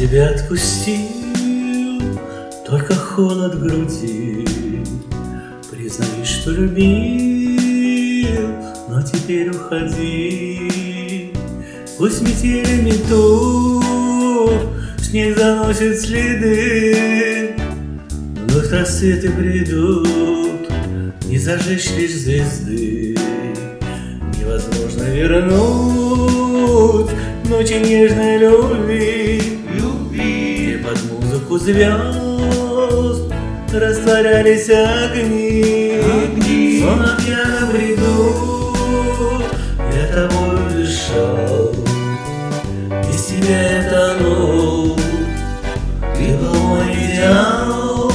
тебя отпустил, только холод в груди. Признаюсь, что любил, но теперь уходи. Пусть метели метут, снег заносит следы, вновь рассветы придут, не зажечь лишь звезды. Невозможно вернуть ночи нежной любви, где под музыку звезд растворялись огни. Сон о пьяном бреду, я тобой дышал, без тебя я тонул, ты был мой идеал.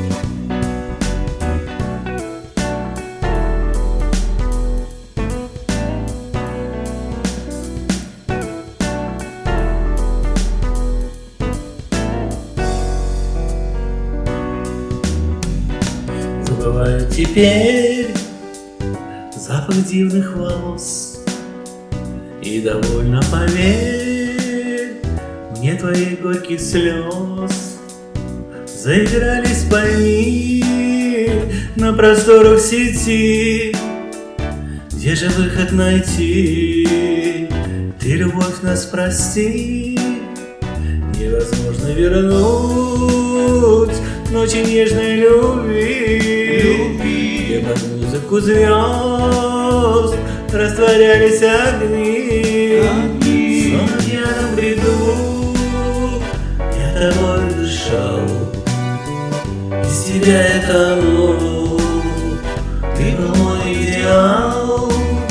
Забываю теперь запах дивных волос, и довольно, поверь мне, твоих горьких слез. Заигрались пойми на просторах сети, где же выход найти? Ты, любовь, нас прости. Невозможно вернуть ночи нежной любви, где под музыку звезд растворялись огни. Сон в пьяном бреду, я тобой дышал, без тебя я тонул, ты был мой идеал.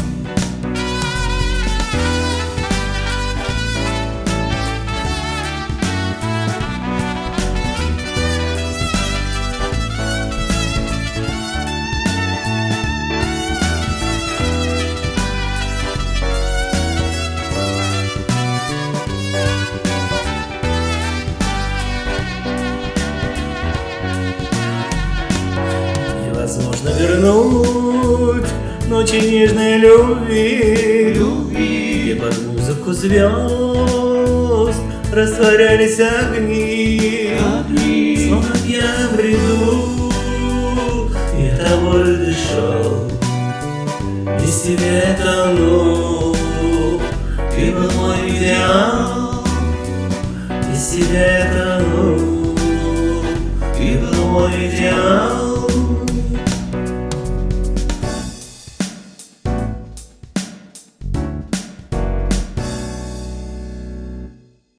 Невозможно вернуть ночи нежной любви, где под музыку звезд растворялись огни. Сон в пьяном бреду, я тобой дышал, без тебя я тонул, ты был мой идеал. Без тебя я тонул, ты был мой идеал.